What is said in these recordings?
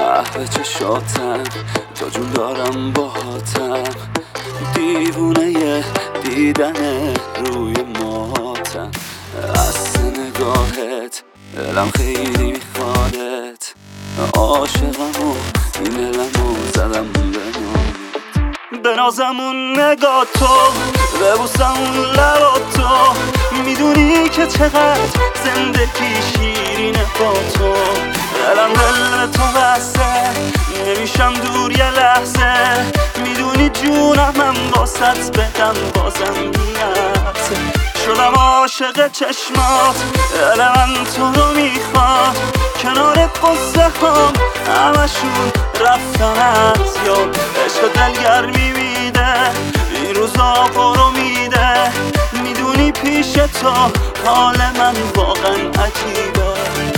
قهوه چشاتم تا جون دارم باهاتم، دیوونه دیدن روی ماتم. از نگاهت دلم خیلی میخوادت، عاشقم و این دلمو زدم به نازم اون نگاه تو، ببوسم اون لبا تو، میدونی که چقدر زندگی شیرینه با تو. دلم دل تو بسته، نمیشم دور یه لحظه، میدونی جونم من واسط بدم بازم میارزه. شدم عاشق چشمات، دل من تو رو میخواد، کنار قصه هم همشون رفتن از یاد. عشق دلگرمی میده، این روزا برو میده، میدونی پیش تو حال من واقعا عجیبه.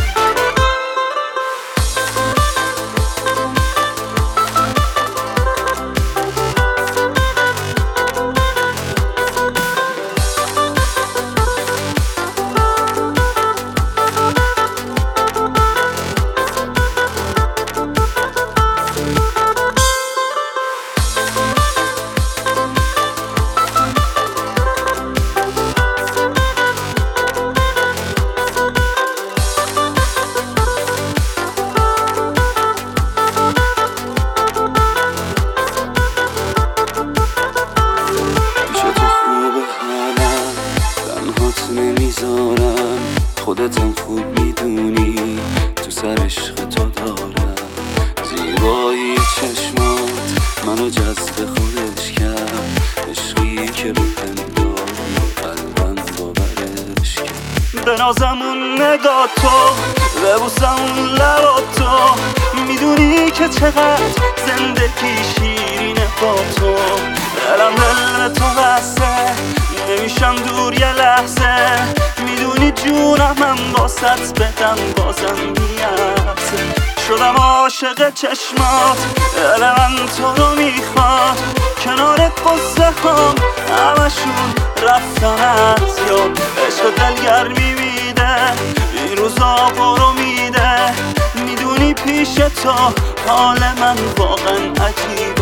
نمیذارم خودتم خوب میدونی، تو سر عشق تو دارم. زیبایی چشمات منو جذب خودش کرد، عشقی که به پنداری قلبم باورش کرد. به نازم اون نگاه تو، ببوسم اون لبا تو، میدونی که چقدر زندگی شیرینه با تو. دلم دل تو بسته، نمیشم دور یه لحظه، میدونی جونم من واسط بدم بازم میارزه. شدم عاشق چشمات، دل من تو رو میخواد، کنار قصه هم همشون رفتن از یاد. عشق دلگرمی میده، این روزا برو میده، میدونی پیش تو حال من واقعا عجیبه.